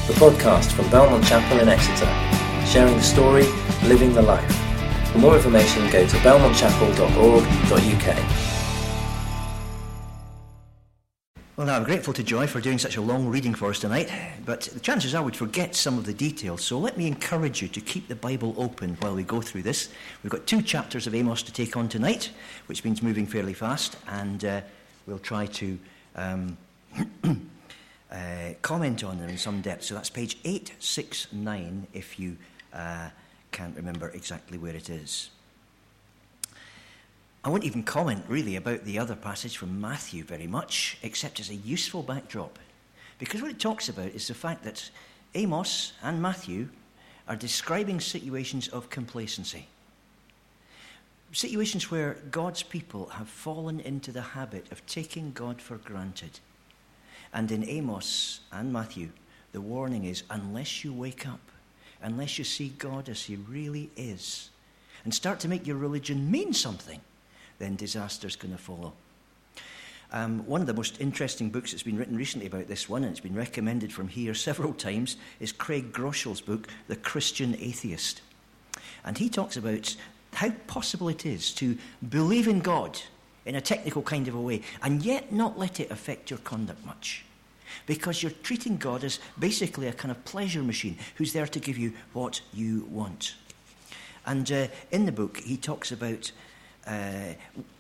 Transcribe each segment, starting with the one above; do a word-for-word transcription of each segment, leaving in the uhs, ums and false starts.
the podcast from Belmont Chapel in Exeter, sharing the story, living the life. For more information, go to belmont chapel dot org dot u k. Well, now, I'm grateful to Joy for doing such a long reading for us tonight, but the chances are we'd forget some of the details, so let me encourage you to keep the Bible open while we go through this. We've got two chapters of Amos to take on tonight, which means moving fairly fast, and uh, we'll try to um, uh, comment on them in some depth. So that's page eight sixty-nine, if you uh, can't remember exactly where it is. I won't even comment, really, about the other passage from Matthew very much, except as a useful backdrop. Because what it talks about is the fact that Amos and Matthew are describing situations of complacency. Situations where God's people have fallen into the habit of taking God for granted. And in Amos and Matthew, the warning is, unless you wake up, unless you see God as he really is, and start to make your religion mean something, then disaster's going to follow. Um, one of the most interesting books that's been written recently about this one, and it's been recommended from here several times, is Craig Groeschel's book, The Christian Atheist. And he talks about how possible it is to believe in God in a technical kind of a way, and yet not let it affect your conduct much. Because you're treating God as basically a kind of pleasure machine who's there to give you what you want. And uh, in the book, he talks about uh,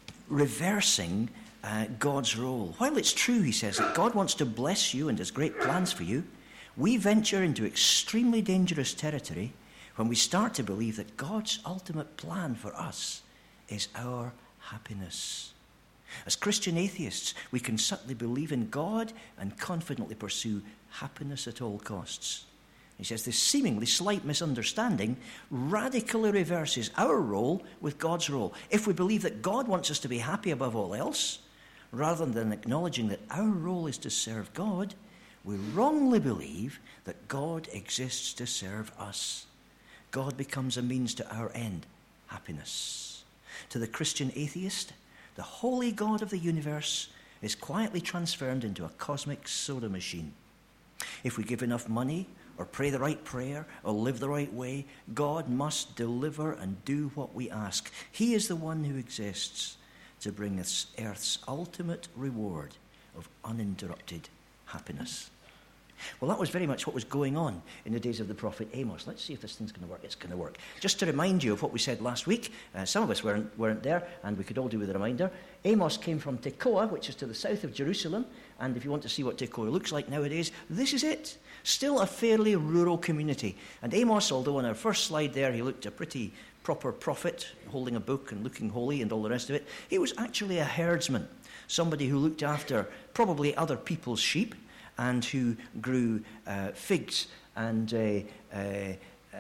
reversing uh, God's role. While it's true, he says, that God wants to bless you and has great plans for you, we venture into extremely dangerous territory when we start to believe that God's ultimate plan for us is our happiness. As Christian atheists, we can subtly believe in God and confidently pursue happiness at all costs. He says this seemingly slight misunderstanding radically reverses our role with God's role. If we believe that God wants us to be happy above all else, rather than acknowledging that our role is to serve God, we wrongly believe that God exists to serve us. God becomes a means to our end, happiness. To the Christian atheist, the holy God of the universe is quietly transformed into a cosmic soda machine. If we give enough money, or pray the right prayer, or live the right way, God must deliver and do what we ask. He is the one who exists to bring us earth's ultimate reward of uninterrupted happiness. Well, that was very much what was going on in the days of the prophet Amos. Let's see if this thing's going to work. It's going to work. Just to remind you of what we said last week, uh, some of us weren't, weren't there, and we could all do with a reminder. Amos came from Tekoa, which is to the south of Jerusalem, and if you want to see what Tekoa looks like nowadays, this is it. Still a fairly rural community. And Amos, although on our first slide there he looked a pretty proper prophet, holding a book and looking holy and all the rest of it, he was actually a herdsman, somebody who looked after probably other people's sheep, and who grew uh, figs and uh, uh, uh,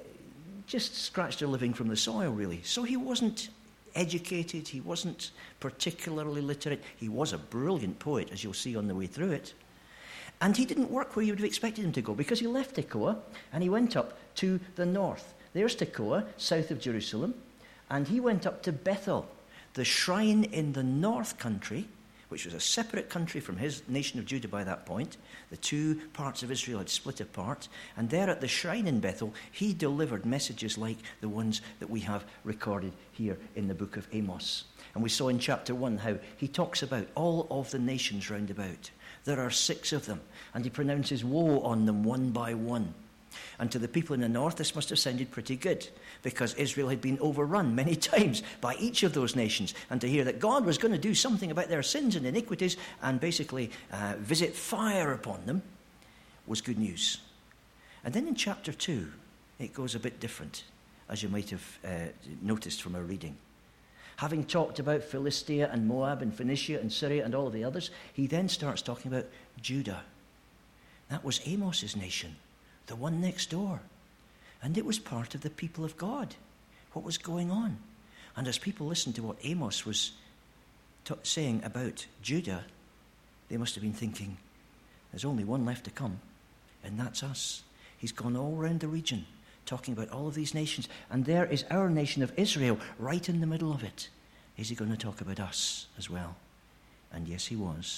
just scratched a living from the soil, really. So he wasn't educated, he wasn't particularly literate. He was a brilliant poet, as you'll see on the way through it. And he didn't work where you would have expected him to go, because he left Tekoa and he went up to the north. There's Tekoa, south of Jerusalem, and he went up to Bethel, the shrine in the north country, which was a separate country from his nation of Judah by that point. The two parts of Israel had split apart. And there at the shrine in Bethel, he delivered messages like the ones that we have recorded here in the book of Amos. And we saw in chapter one how he talks about all of the nations round about. There are six of them, and he pronounces woe on them one by one. And to the people in the north, this must have sounded pretty good, because Israel had been overrun many times by each of those nations. And to hear that God was going to do something about their sins and iniquities and basically uh, visit fire upon them was good news. And then in chapter two, it goes a bit different, as you might have uh, noticed from our reading. Having talked about Philistia and Moab and Phoenicia and Syria and all of the others, he then starts talking about Judah. That was Amos's nation, the one next door. And it was part of the people of God. What was going on? And as people listened to what Amos was t- saying about Judah, they must have been thinking, there's only one left to come, and that's us. He's gone all around the region, talking about all of these nations. And there is our nation of Israel, right in the middle of it. Is he going to talk about us as well? And yes, he was.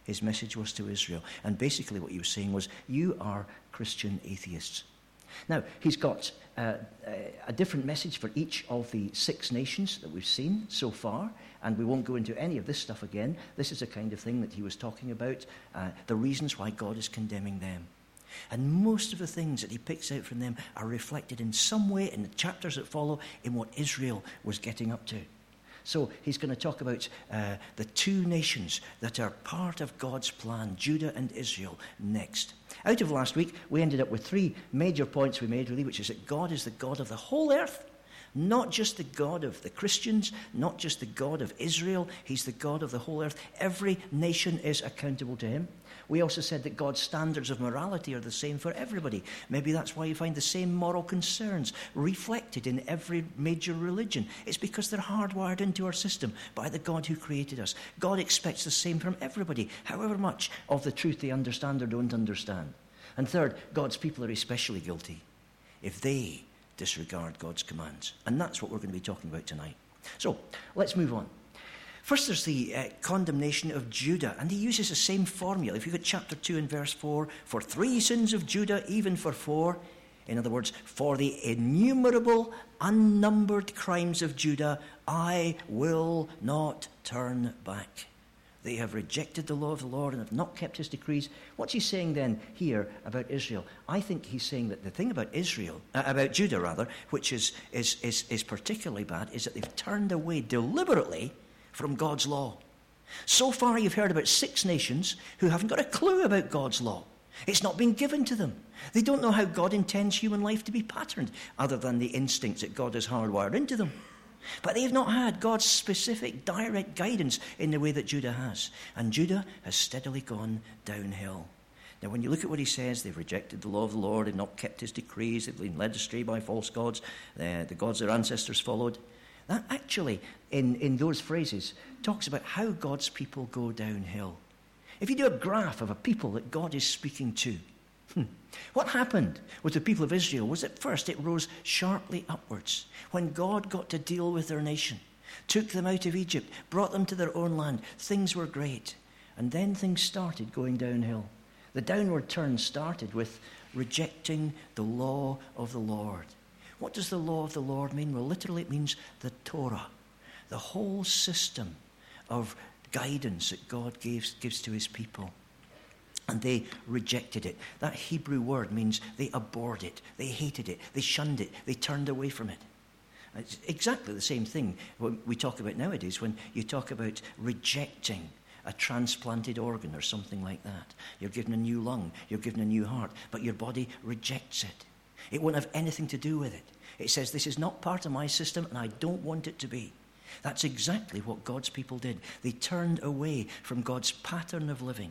His message was to Israel. And basically what he was saying was, you are Christian atheists. Now, he's got uh, a different message for each of the six nations that we've seen so far, and we won't go into any of this stuff again. This is the kind of thing that he was talking about, uh, the reasons why God is condemning them. And most of the things that he picks out from them are reflected in some way in the chapters that follow in what Israel was getting up to. So he's going to talk about uh, the two nations that are part of God's plan, Judah and Israel, next. Out of last week, we ended up with three major points we made, really, which is that God is the God of the whole earth, not just the God of the Christians, not just the God of Israel. He's the God of the whole earth. Every nation is accountable to him. We also said that God's standards of morality are the same for everybody. Maybe that's why you find the same moral concerns reflected in every major religion. It's because they're hardwired into our system by the God who created us. God expects the same from everybody, however much of the truth they understand or don't understand. And third, God's people are especially guilty if they disregard God's commands. And that's what we're going to be talking about tonight. So, let's move on. First, there's the uh, condemnation of Judah, and he uses the same formula. If you get chapter two and verse four, for three sins of Judah, even for four, in other words, for the innumerable, unnumbered crimes of Judah, I will not turn back. They have rejected the law of the Lord and have not kept his decrees. What's he saying then here about Israel? I think he's saying that the thing about Israel, uh, about Judah rather, which is, is, is, is particularly bad, is that they've turned away deliberately from God's law. So far you've heard about six nations who haven't got a clue about God's law. It's not been given to them. They don't know how God intends human life to be patterned, other than the instincts that God has hardwired into them. But they've not had God's specific direct guidance in the way that Judah has. And Judah has steadily gone downhill. Now, when you look at what he says, they've rejected the law of the Lord, they've not kept his decrees, they've been led astray by false gods, uh, the gods their ancestors followed. That actually, in, in those phrases, talks about how God's people go downhill. If you do a graph of a people that God is speaking to, hmm, what happened with the people of Israel was at first it rose sharply upwards. When God got to deal with their nation, took them out of Egypt, brought them to their own land, things were great. And then things started going downhill. The downward turn started with rejecting the law of the Lord. What does the law of the Lord mean? Well, literally it means the Torah, the whole system of guidance that God gives, gives to his people. And they rejected it. That Hebrew word means they abhorred it, they hated it, they shunned it, they turned away from it. It's exactly the same thing we talk about nowadays when you talk about rejecting a transplanted organ or something like that. You're given a new lung, you're given a new heart, but your body rejects it. It won't have anything to do with it. It says, this is not part of my system and I don't want it to be. That's exactly what God's people did. They turned away from God's pattern of living.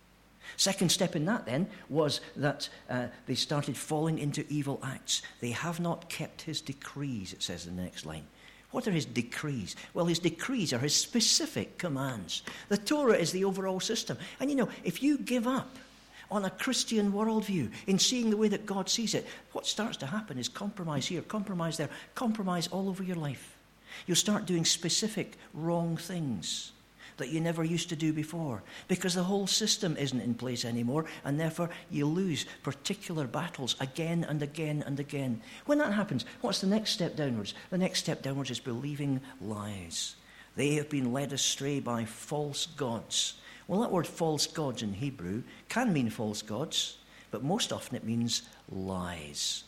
Second step in that then was that uh, they started falling into evil acts. They have not kept his decrees, it says in the next line. What are his decrees? Well, his decrees are his specific commands. The Torah is the overall system. And you know, if you give up on a Christian worldview in seeing the way that God sees it, what starts to happen is compromise here, compromise there, compromise all over your life. You'll start doing specific wrong things that you never used to do before because the whole system isn't in place anymore, and therefore you lose particular battles again and again and again. When that happens, what's the next step downwards? The next step downwards is believing lies. They have been led astray by false gods. Well, that word false gods in Hebrew can mean false gods, but most often it means lies,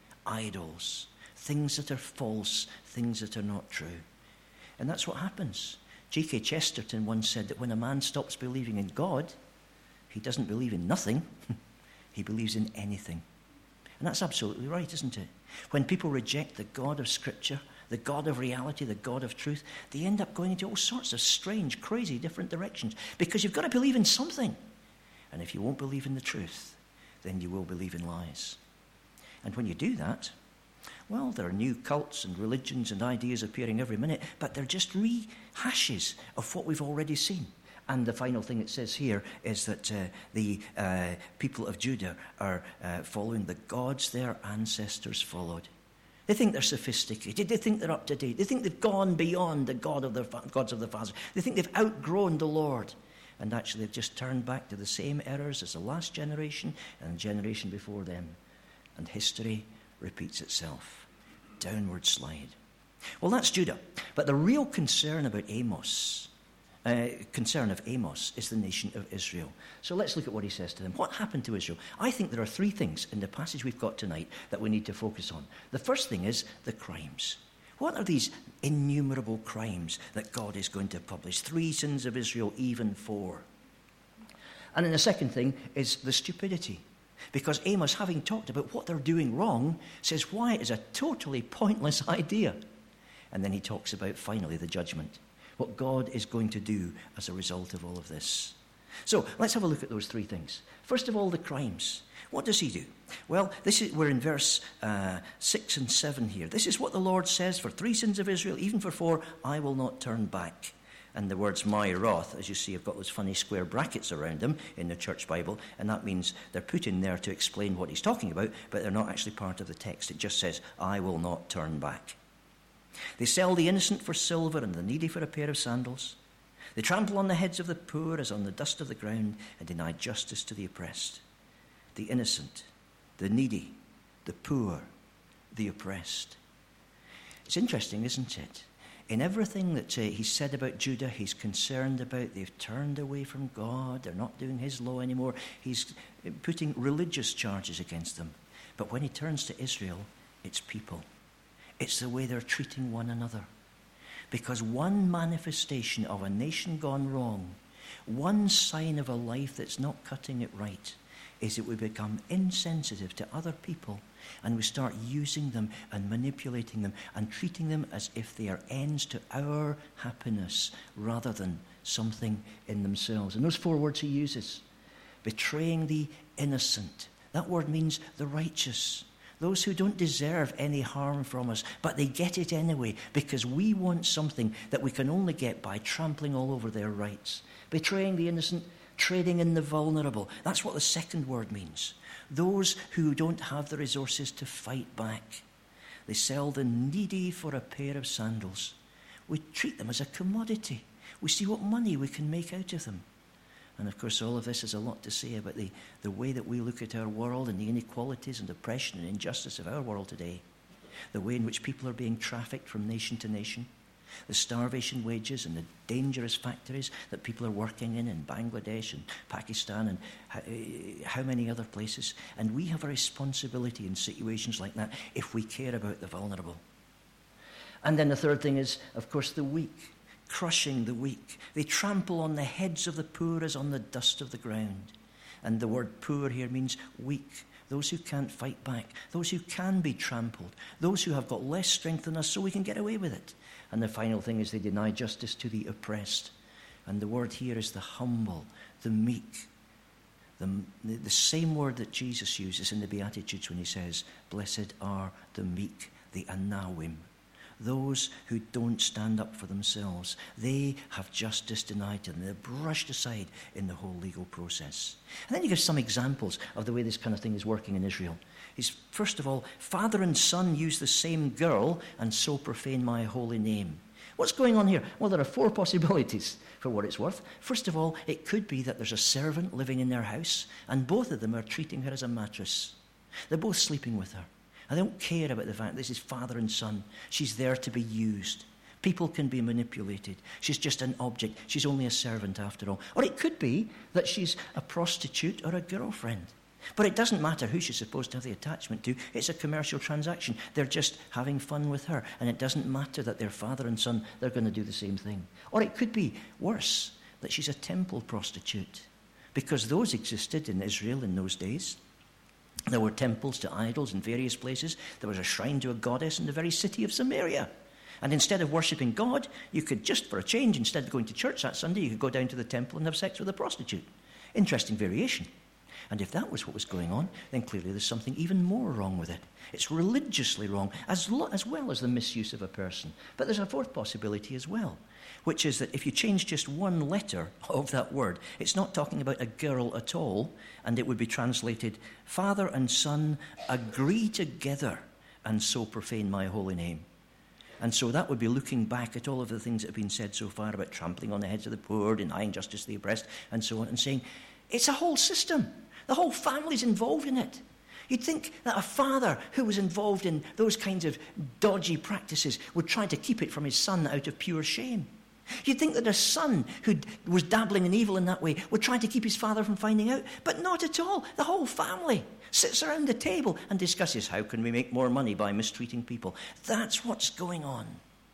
idols, things that are false, things that are not true. And that's what happens. G K Chesterton once said that when a man stops believing in God, he doesn't believe in nothing, he believes in anything. And that's absolutely right, isn't it? When people reject the God of Scripture, the God of reality, the God of truth, they end up going into all sorts of strange, crazy, different directions because you've got to believe in something. And if you won't believe in the truth, then you will believe in lies. And when you do that, well, there are new cults and religions and ideas appearing every minute, but they're just rehashes of what we've already seen. And the final thing it says here is that uh, the uh, people of Judah are uh, following the gods their ancestors followed. They think they're sophisticated. They think they're up to date. They think they've gone beyond the God of their fa- gods of their fathers. They think they've outgrown the Lord. And actually they've just turned back to the same errors as the last generation and the generation before them. And history repeats itself. Downward slide. Well, that's Judah. But the real concern about Amos, uh, concern of Amos is the nation of Israel. So let's look at what he says to them. What happened to Israel? I think there are three things in the passage we've got tonight that we need to focus on. The first thing is the crimes. What are these innumerable crimes that God is going to publish? Three sins of Israel, even four. And then the second thing is the stupidity. Because Amos, having talked about what they're doing wrong, says why it is a totally pointless idea. And then he talks about, finally, the judgment. What God is going to do as a result of all of this. So let's have a look at those three things. First of all, the crimes. What does he do? Well, this is, we're in verse uh, six and seven here. This is what the Lord says, for three sins of Israel, even for four, I will not turn back. And the words my wrath, as you see, have got those funny square brackets around them in the church Bible, and that means they're put in there to explain what he's talking about, but they're not actually part of the text. It just says, I will not turn back. They sell the innocent for silver and the needy for a pair of sandals. They trample on the heads of the poor as on the dust of the ground and deny justice to the oppressed. The innocent, the needy, the poor, the oppressed. It's interesting, isn't it? In everything that uh, he said about Judah, he's concerned about they've turned away from God, they're not doing his law anymore. He's putting religious charges against them. But when he turns to Israel, it's people. It's the way they're treating one another. Because one manifestation of a nation gone wrong, one sign of a life that's not cutting it right, is that we become insensitive to other people and we start using them and manipulating them and treating them as if they are ends to our happiness rather than something in themselves. And those four words he uses: betraying the innocent. That word means the righteous. Those who don't deserve any harm from us, but they get it anyway because we want something that we can only get by trampling all over their rights. Betraying the innocent, trading in the vulnerable. That's what the second word means. Those who don't have the resources to fight back. They sell the needy for a pair of sandals. We treat them as a commodity. We see what money we can make out of them. And of course, all of this has a lot to say about the, the way that we look at our world and the inequalities and oppression and injustice of our world today. The way in which people are being trafficked from nation to nation. The starvation wages and the dangerous factories that people are working in in Bangladesh and Pakistan and how, how many other places. And we have a responsibility in situations like that if we care about the vulnerable. And then the third thing is, of course, the weak. Crushing the weak. They trample on the heads of the poor as on the dust of the ground. And the word poor here means weak. Those who can't fight back. Those who can be trampled. Those who have got less strength than us so we can get away with it. And the final thing is they deny justice to the oppressed. And the word here is the humble, the meek. The, the same word that Jesus uses in the Beatitudes when he says, blessed are the meek, the Anawim. Those who don't stand up for themselves. They have justice denied to them. They're brushed aside in the whole legal process. And then you give some examples of the way this kind of thing is working in Israel. He's, first of all, father and son use the same girl and so profane my holy name. What's going on here? Well, there are four possibilities for what it's worth. First of all, it could be that there's a servant living in their house and both of them are treating her as a mattress. They're both sleeping with her. I don't care about the fact this is father and son. She's there to be used. People can be manipulated. She's just an object. She's only a servant after all. Or it could be that she's a prostitute or a girlfriend. But it doesn't matter who she's supposed to have the attachment to. It's a commercial transaction. They're just having fun with her. And it doesn't matter that they're father and son. They're going to do the same thing. Or it could be worse, that she's a temple prostitute. Because those existed in Israel in those days. There were temples to idols in various places. There was a shrine to a goddess in the very city of Samaria. And instead of worshipping God, you could just, for a change, instead of going to church that Sunday, you could go down to the temple and have sex with a prostitute. Interesting variation. And if that was what was going on, then clearly there's something even more wrong with it. It's religiously wrong, as, lo- as well as the misuse of a person. But there's a fourth possibility as well, which is that if you change just one letter of that word, it's not talking about a girl at all, and it would be translated, father and son agree together and so profane my holy name. And so that would be looking back at all of the things that have been said so far about trampling on the heads of the poor, denying justice to the oppressed, and so on, and saying, it's a whole system. The whole family's involved in it. You'd think that a father who was involved in those kinds of dodgy practices would try to keep it from his son out of pure shame. You'd think that a son who was dabbling in evil in that way would try to keep his father from finding out, but not at all. The whole family sits around the table and discusses, how can we make more money by mistreating people? That's what's going on.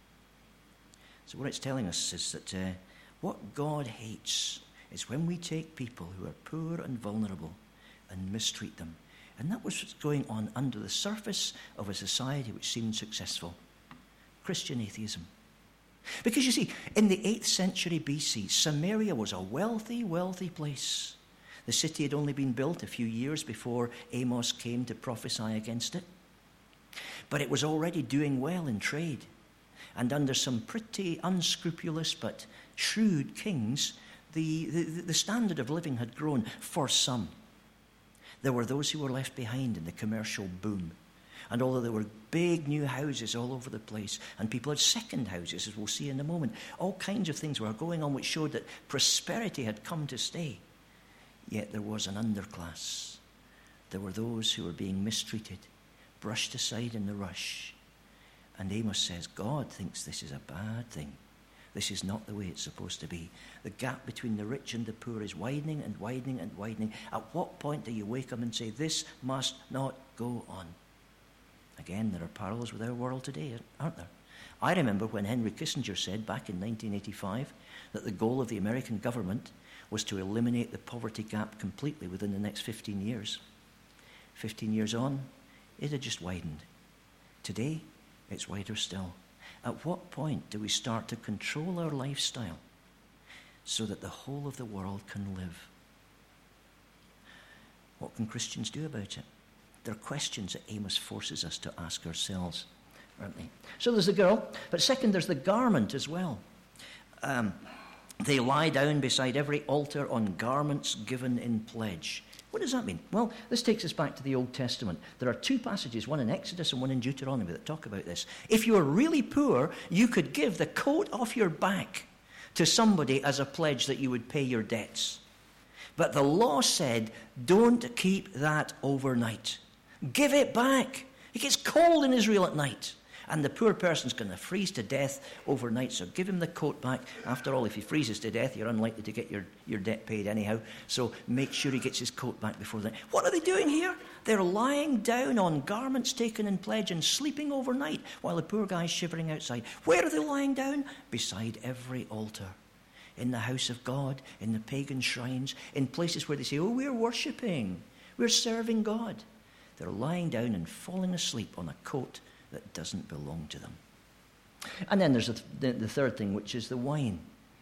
So what it's telling us is that uh, what God hates is when we take people who are poor and vulnerable and mistreat them. And that was what's going on under the surface of a society which seemed successful. Christian atheism. Because you see, in the eighth century B C, Samaria was a wealthy, wealthy place. The city had only been built a few years before Amos came to prophesy against it. But it was already doing well in trade. And under some pretty unscrupulous but shrewd kings, the, the, the standard of living had grown for some. There were those who were left behind in the commercial boom. And although there were big new houses all over the place, and people had second houses, as we'll see in a moment, all kinds of things were going on which showed that prosperity had come to stay. Yet there was an underclass. There were those who were being mistreated, brushed aside in the rush. And Amos says, God thinks this is a bad thing. This is not the way it's supposed to be. The gap between the rich and the poor is widening and widening and widening. At what point do you wake up and say, this must not go on? Again, there are parallels with our world today, aren't there? I remember when Henry Kissinger said back in nineteen eighty-five that the goal of the American government was to eliminate the poverty gap completely within the next fifteen years. fifteen years on, it had just widened. Today, it's wider still. At what point do we start to control our lifestyle so that the whole of the world can live? What can Christians do about it? There are questions that Amos forces us to ask ourselves, aren't they? So there's the girl, but second, there's the garment as well. Um, they lie down beside every altar on garments given in pledge. What does that mean? Well, this takes us back to the Old Testament. There are two passages, one in Exodus and one in Deuteronomy, that talk about this. If you were really poor, you could give the coat off your back to somebody as a pledge that you would pay your debts. But the law said, don't keep that overnight. Give it back. It gets cold in Israel at night, and the poor person's going to freeze to death overnight, so give him the coat back. After all, if he freezes to death, you're unlikely to get your, your debt paid anyhow, so make sure he gets his coat back before then. What are they doing here? They're lying down on garments taken in pledge and sleeping overnight while the poor guy's shivering outside. Where are they lying down? Beside every altar. In the house of God, in the pagan shrines, in places where they say, oh, we're worshipping, we're serving God. They're lying down and falling asleep on a coat that doesn't belong to them. And then there's a, the, the third thing, which is the wine.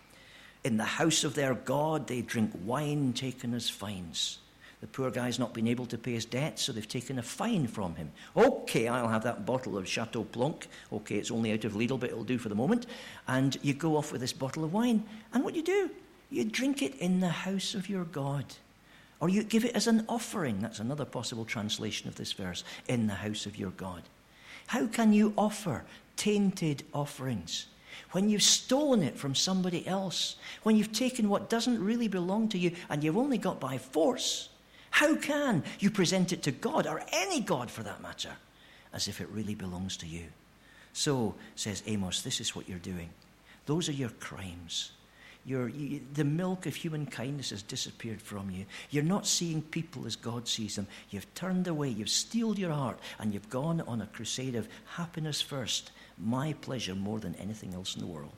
In the house of their God, they drink wine taken as fines. The poor guy's not been able to pay his debts, so they've taken a fine from him. Okay, I'll have that bottle of Chateau Blanc. Okay, it's only out of Lidl, but it'll do for the moment. And you go off with this bottle of wine. And what you do, you drink it in the house of your God. Or you give it as an offering. That's another possible translation of this verse. In the house of your God. How can you offer tainted offerings when you've stolen it from somebody else? When you've taken what doesn't really belong to you and you've only got by force? How can you present it to God, or any God for that matter, as if it really belongs to you? So, says Amos, this is what you're doing. Those are your crimes. You're, you, the milk of human kindness has disappeared from you. You're not seeing people as God sees them. You've turned away, you've steeled your heart, and you've gone on a crusade of happiness first, my pleasure more than anything else in the world.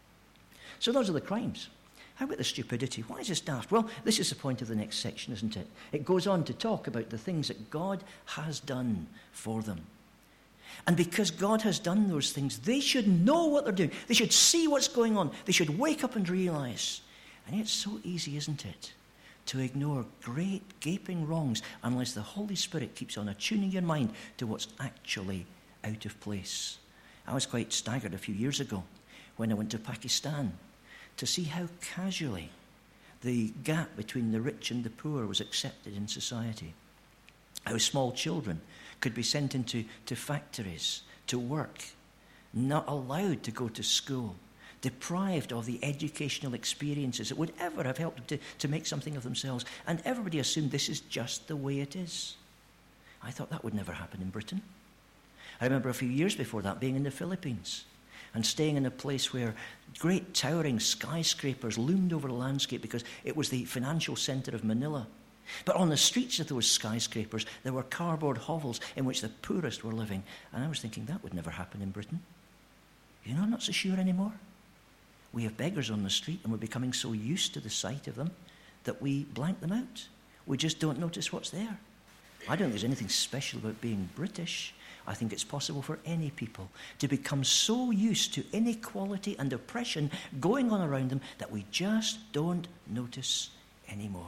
So those are the crimes. How about the stupidity? Why is this daft? Well, this is the point of the next section, isn't it? It goes on to talk about the things that God has done for them. And because God has done those things, they should know what they're doing. They should see what's going on. They should wake up and realize. And it's so easy, isn't it, to ignore great gaping wrongs unless the Holy Spirit keeps on attuning your mind to what's actually out of place. I was quite staggered a few years ago when I went to Pakistan to see how casually the gap between the rich and the poor was accepted in society. How small children could be sent into to factories to work, not allowed to go to school, deprived of the educational experiences that would ever have helped them to, to make something of themselves. And everybody assumed this is just the way it is. I thought that would never happen in Britain. I remember a few years before that being in the Philippines and staying in a place where great towering skyscrapers loomed over the landscape because it was the financial center of Manila. But on the streets of those skyscrapers, there were cardboard hovels in which the poorest were living. And I was thinking, that would never happen in Britain. You know, I'm not so sure anymore. We have beggars on the street, and we're becoming so used to the sight of them that we blank them out. We just don't notice what's there. I don't think there's anything special about being British. I think it's possible for any people to become so used to inequality and oppression going on around them that we just don't notice anymore.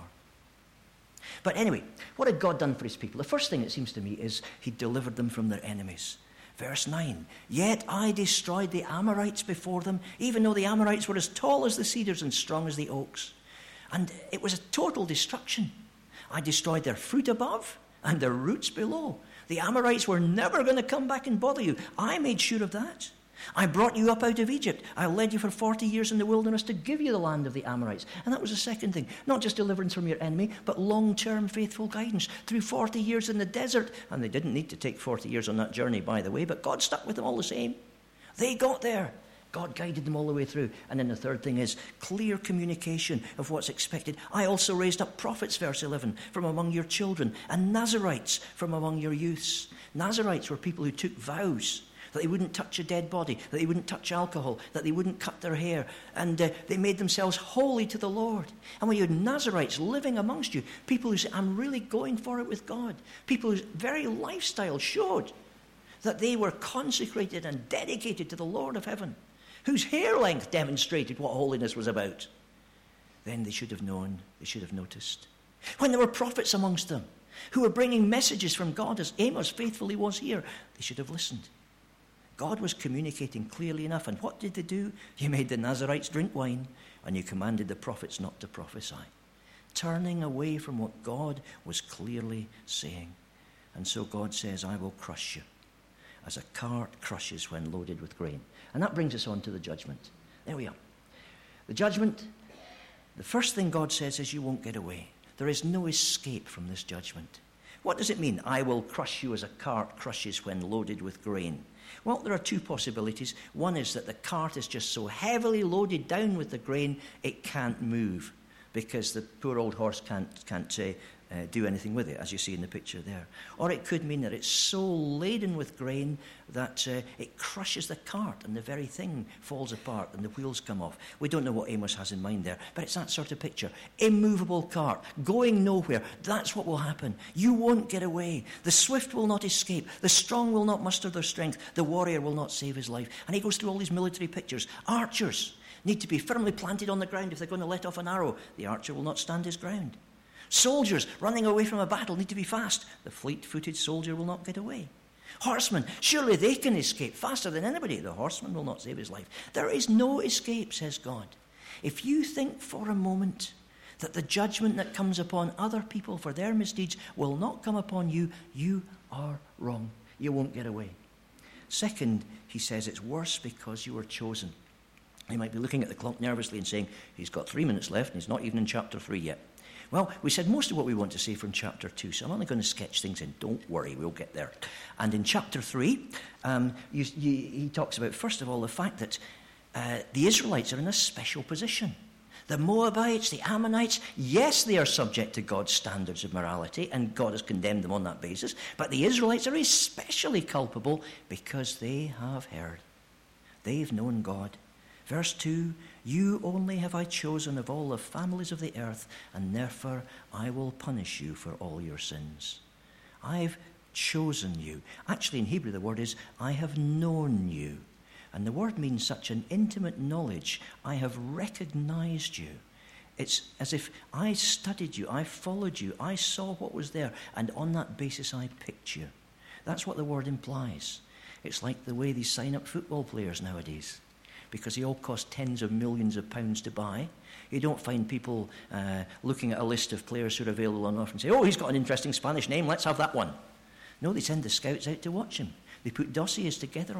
But anyway, what had God done for his people? The first thing, it seems to me, is he delivered them from their enemies. Verse nine, yet I destroyed the Amorites before them, even though the Amorites were as tall as the cedars and strong as the oaks. And it was a total destruction. I destroyed their fruit above and their roots below. The Amorites were never going to come back and bother you. I made sure of that. I brought you up out of Egypt. I led you for forty years in the wilderness to give you the land of the Amorites. And that was the second thing. Not just deliverance from your enemy, but long-term faithful guidance through forty years in the desert. And they didn't need to take forty years on that journey, by the way, but God stuck with them all the same. They got there. God guided them all the way through. And then the third thing is clear communication of what's expected. I also raised up prophets, verse eleven, from among your children, and Nazarites from among your youths. Nazarites were people who took vows that they wouldn't touch a dead body, that they wouldn't touch alcohol, that they wouldn't cut their hair, and uh, they made themselves holy to the Lord. And when you had Nazarites living amongst you, people who said, I'm really going for it with God, people whose very lifestyle showed that they were consecrated and dedicated to the Lord of heaven, whose hair length demonstrated what holiness was about, then they should have known, they should have noticed. When there were prophets amongst them who were bringing messages from God, as Amos faithfully was here, they should have listened. God was communicating clearly enough. And what did they do? You made the Nazarites drink wine, and you commanded the prophets not to prophesy, turning away from what God was clearly saying. And so God says, I will crush you, as a cart crushes when loaded with grain. And that brings us on to the judgment. There we are. The judgment, the first thing God says is you won't get away. There is no escape from this judgment. What does it mean? I will crush you as a cart crushes when loaded with grain. Well, there are two possibilities. One is that the cart is just so heavily loaded down with the grain, it can't move because the poor old horse can't, can't uh, uh, do anything with it, as you see in the picture there. Or it could mean that it's so laden with grain that uh, it crushes the cart and the very thing falls apart and the wheels come off. We don't know what Amos has in mind there, but it's that sort of picture. Immovable cart, going nowhere. That's what will happen. You won't get away. The swift will not escape. The strong will not muster their strength. The warrior will not save his life. And he goes through all these military pictures. Archers need to be firmly planted on the ground if they're going to let off an arrow. The archer will not stand his ground. Soldiers running away from a battle need to be fast. The fleet-footed soldier will not get away. Horsemen, surely they can escape faster than anybody. The horseman will not save his life. There is no escape, says God. If you think for a moment that the judgment that comes upon other people for their misdeeds will not come upon you, you are wrong. You won't get away. Second, he says it's worse because you were chosen. You might be looking at the clock nervously and saying, he's got three minutes left and he's not even in chapter three yet. Well, we said most of what we want to say from chapter two, so I'm only going to sketch things in. Don't worry, we'll get there. And in chapter three, um, you, you, he talks about, first of all, the fact that uh, the Israelites are in a special position. The Moabites, the Ammonites, yes, they are subject to God's standards of morality, and God has condemned them on that basis, but the Israelites are especially culpable because they have heard. They've known God. Verse two, you only have I chosen of all the families of the earth, and therefore I will punish you for all your sins. I've chosen you. Actually, in Hebrew, the word is, I have known you. And the word means such an intimate knowledge. I have recognized you. It's as if I studied you, I followed you, I saw what was there, and on that basis I picked you. That's what the word implies. It's like the way they sign up football players nowadays, because they all cost tens of millions of pounds to buy. You don't find people uh, looking at a list of players who are available on offer and say, oh, he's got an interesting Spanish name, let's have that one. No, they send the scouts out to watch him. They put dossiers together on him.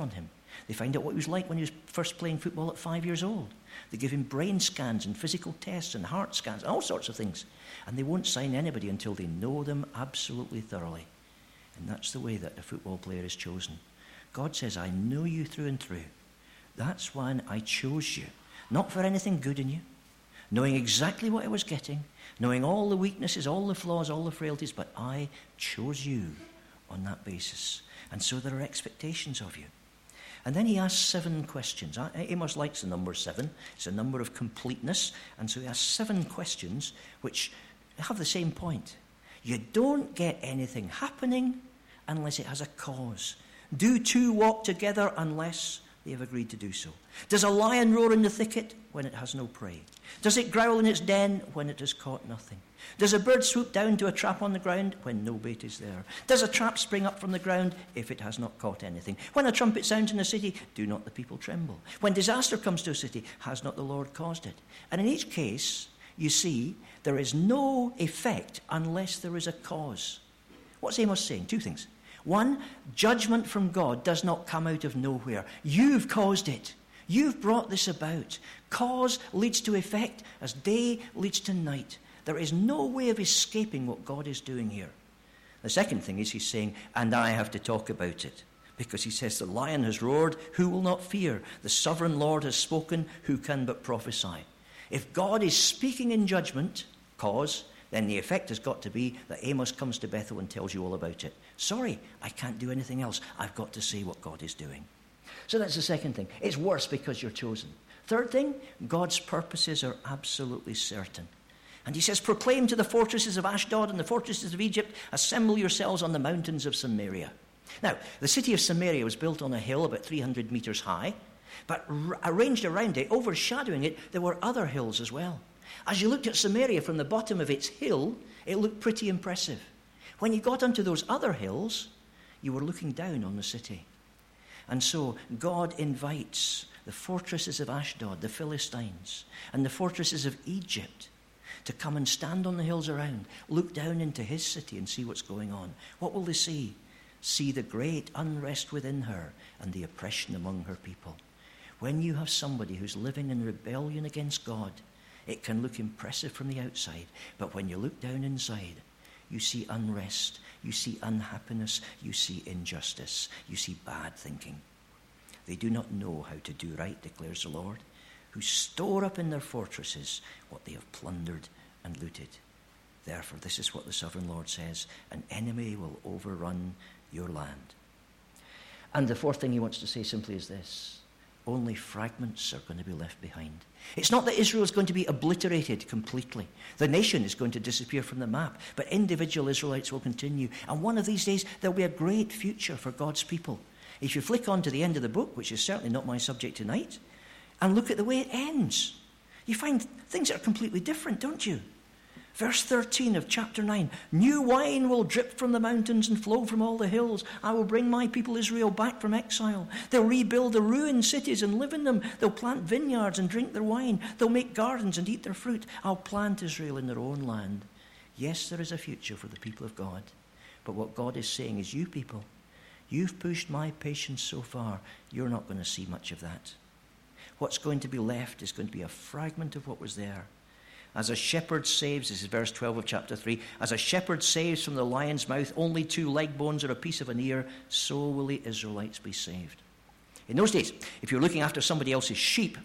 They find out what he was like when he was first playing football at five years old. They give him brain scans and physical tests and heart scans, all sorts of things. And they won't sign anybody until they know them absolutely thoroughly. And that's the way that a football player is chosen. God says, I know you through and through. That's why I chose you. Not for anything good in you, knowing exactly what I was getting, knowing all the weaknesses, all the flaws, all the frailties, but I chose you on that basis. And so there are expectations of you. And then he asks seven questions. Amos likes the number seven. It's a number of completeness. And so he asks seven questions which have the same point. You don't get anything happening unless it has a cause. Do two walk together unless they have agreed to do so? Does a lion roar in the thicket when it has no prey? Does it growl in its den when it has caught nothing? Does a bird swoop down to a trap on the ground when no bait is there? Does a trap spring up from the ground if it has not caught anything? When a trumpet sounds in a city, do not the people tremble? When disaster comes to a city, has not the Lord caused it? And in each case, you see, there is no effect unless there is a cause. What's Amos saying? Two things. One, judgment from God does not come out of nowhere. You've caused it. You've brought this about. Cause leads to effect as day leads to night. There is no way of escaping what God is doing here. The second thing is he's saying, and I have to talk about it. Because he says, the lion has roared, who will not fear? The sovereign Lord has spoken, who can but prophesy? If God is speaking in judgment, cause, then the effect has got to be that Amos comes to Bethel and tells you all about it. Sorry, I can't do anything else. I've got to say what God is doing. So that's the second thing. It's worse because you're chosen. Third thing, God's purposes are absolutely certain. And he says, proclaim to the fortresses of Ashdod and the fortresses of Egypt, assemble yourselves on the mountains of Samaria. Now, the city of Samaria was built on a hill about three hundred meters high, but r- arranged around it, overshadowing it, there were other hills as well. As you looked at Samaria from the bottom of its hill, it looked pretty impressive. When you got onto those other hills, you were looking down on the city. And so God invites the fortresses of Ashdod, the Philistines, and the fortresses of Egypt to come and stand on the hills around, look down into his city and see what's going on. What will they see? See the great unrest within her and the oppression among her people. When you have somebody who's living in rebellion against God, it can look impressive from the outside, but when you look down inside, you see unrest, you see unhappiness, you see injustice, you see bad thinking. They do not know how to do right, declares the Lord, who store up in their fortresses what they have plundered and looted. Therefore, this is what the sovereign Lord says, an enemy will overrun your land. And the fourth thing he wants to say simply is this: only fragments are going to be left behind. It's not that Israel is going to be obliterated completely. The nation is going to disappear from the map, but individual Israelites will continue. And one of these days, there'll be a great future for God's people. If you flick on to the end of the book, which is certainly not my subject tonight, and look at the way it ends, you find things that are completely different, don't you? Verse thirteen of chapter nine, new wine will drip from the mountains and flow from all the hills. I will bring my people Israel back from exile. They'll rebuild the ruined cities and live in them. They'll plant vineyards and drink their wine. They'll make gardens and eat their fruit. I'll plant Israel in their own land. Yes, there is a future for the people of God. But what God is saying is, you people, you've pushed my patience so far, you're not going to see much of that. What's going to be left is going to be a fragment of what was there. As a shepherd saves, this is verse twelve of chapter three, as a shepherd saves from the lion's mouth only two leg bones or a piece of an ear, so will the Israelites be saved. In those days, if you're looking after somebody else's sheep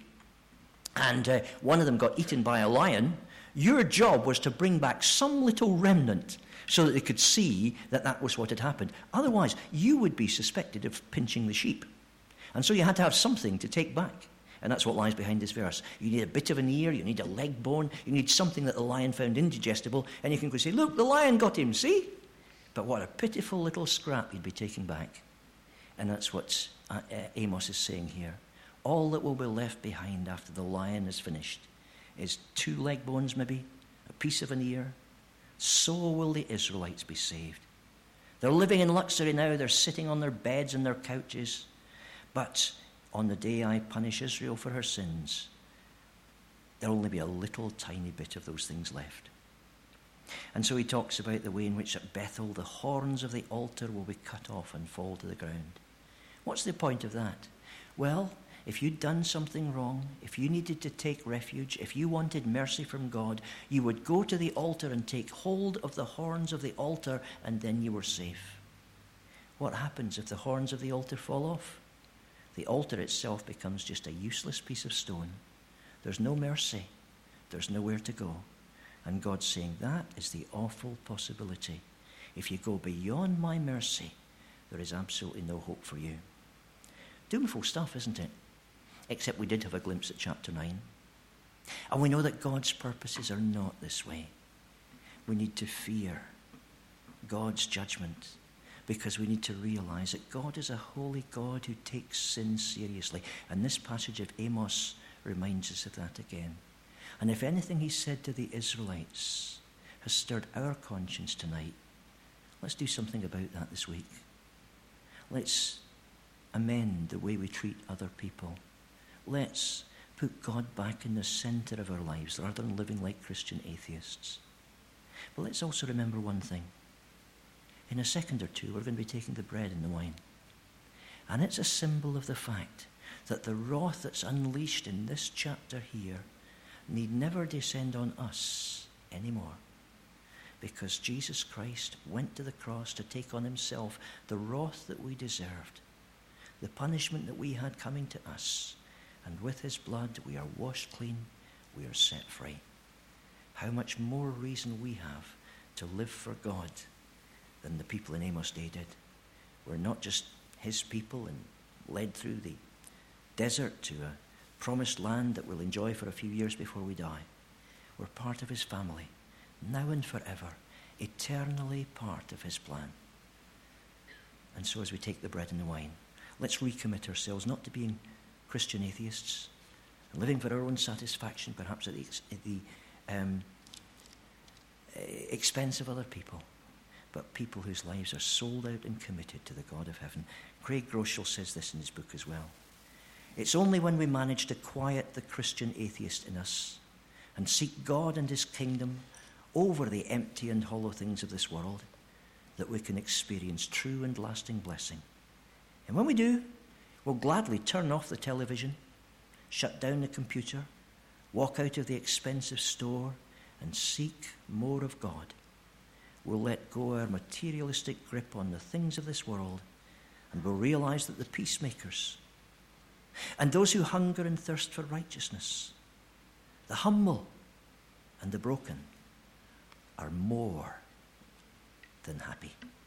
and uh, one of them got eaten by a lion, your job was to bring back some little remnant so that they could see that that was what had happened. Otherwise, you would be suspected of pinching the sheep. And so you had to have something to take back. And that's what lies behind this verse. You need a bit of an ear, you need a leg bone, you need something that the lion found indigestible, and you can go say, look, the lion got him, see? But what a pitiful little scrap you'd be taking back. And that's what uh, uh, Amos is saying here. All that will be left behind after the lion is finished is two leg bones maybe, a piece of an ear. So will the Israelites be saved. They're living in luxury now, they're sitting on their beds and their couches, but on the day I punish Israel for her sins, there'll only be a little tiny bit of those things left. And so he talks about the way in which at Bethel the horns of the altar will be cut off and fall to the ground. What's the point of that? Well, if you'd done something wrong, if you needed to take refuge, if you wanted mercy from God, you would go to the altar and take hold of the horns of the altar, and then you were safe. What happens if the horns of the altar fall off? The altar itself becomes just a useless piece of stone. There's no mercy. There's nowhere to go. And God's saying that is the awful possibility. If you go beyond my mercy, there is absolutely no hope for you. Doomful stuff, isn't it? Except we did have a glimpse at chapter nine. And we know that God's purposes are not this way. We need to fear God's judgment, because we need to realize that God is a holy God who takes sin seriously. And this passage of Amos reminds us of that again. And if anything he said to the Israelites has stirred our conscience tonight, let's do something about that this week. Let's amend the way we treat other people. Let's put God back in the center of our lives rather than living like Christian atheists. But let's also remember one thing. In a second or two, we're going to be taking the bread and the wine. And it's a symbol of the fact that the wrath that's unleashed in this chapter here need never descend on us anymore. Because Jesus Christ went to the cross to take on himself the wrath that we deserved, the punishment that we had coming to us. And with his blood, we are washed clean, we are set free. How much more reason we have to live for God than the people in Amos' day did. We're not just his people and led through the desert to a promised land that we'll enjoy for a few years before we die. We're part of his family, now and forever, eternally part of his plan. And so as we take the bread and the wine, let's recommit ourselves not to being Christian atheists, and living for our own satisfaction, perhaps at the, at the um, expense of other people, but people whose lives are sold out and committed to the God of heaven. Craig Groeschel says this in his book as well. It's only when we manage to quiet the Christian atheist in us and seek God and his kingdom over the empty and hollow things of this world that we can experience true and lasting blessing. And when we do, we'll gladly turn off the television, shut down the computer, walk out of the expensive store and seek more of God. We'll let go our materialistic grip on the things of this world, and we'll realize that the peacemakers and those who hunger and thirst for righteousness, the humble and the broken, are more than happy.